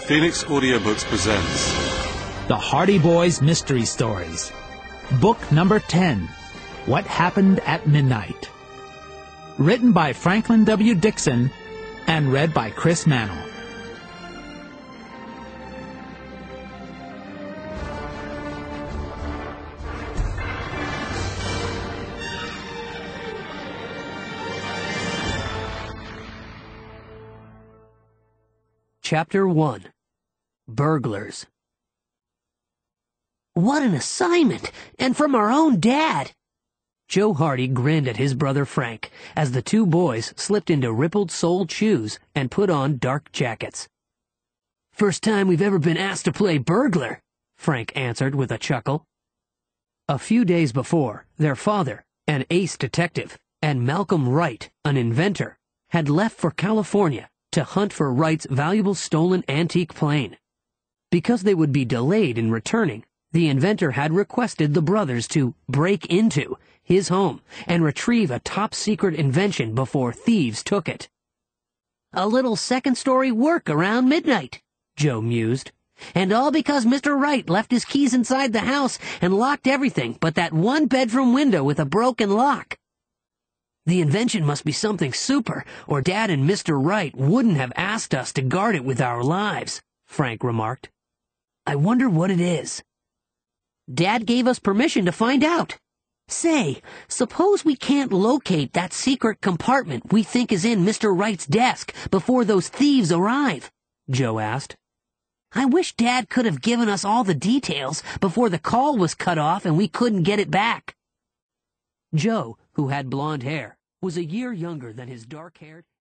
Phoenix Audiobooks presents The Hardy Boys Mystery Stories. Book number 10, What Happened at Midnight. Written by Franklin W. Dixon and read by Chris Mannell. Chapter 1. Burglars. What an assignment! And from our own Dad! Joe Hardy grinned at his brother Frank as the two boys slipped into rippled-soled shoes and put on dark jackets. "First time we've ever been asked to play burglar," Frank answered with a chuckle. A few days before, their father, an ace detective, and Malcolm Wright, an inventor, had left for California to hunt for Wright's valuable stolen antique plane. Because they would be delayed in returning, the inventor had requested the brothers to break into his home and retrieve a top-secret invention before thieves took it. "A little second-story work around midnight," Joe mused. "And all because Mr. Wright left his keys inside the house and locked everything but that one bedroom window with a broken lock. The invention must be something super, or Dad and Mr. Wright wouldn't have asked us to guard it with our lives," Frank remarked. "I wonder what it is." "Dad gave us permission to find out. Say, suppose we can't locate that secret compartment we think is in Mr. Wright's desk before those thieves arrive?" Joe asked. "I wish Dad could have given us all the details before the call was cut off and we couldn't get it back." Joe, who had blonde hair, was a year younger than his dark-haired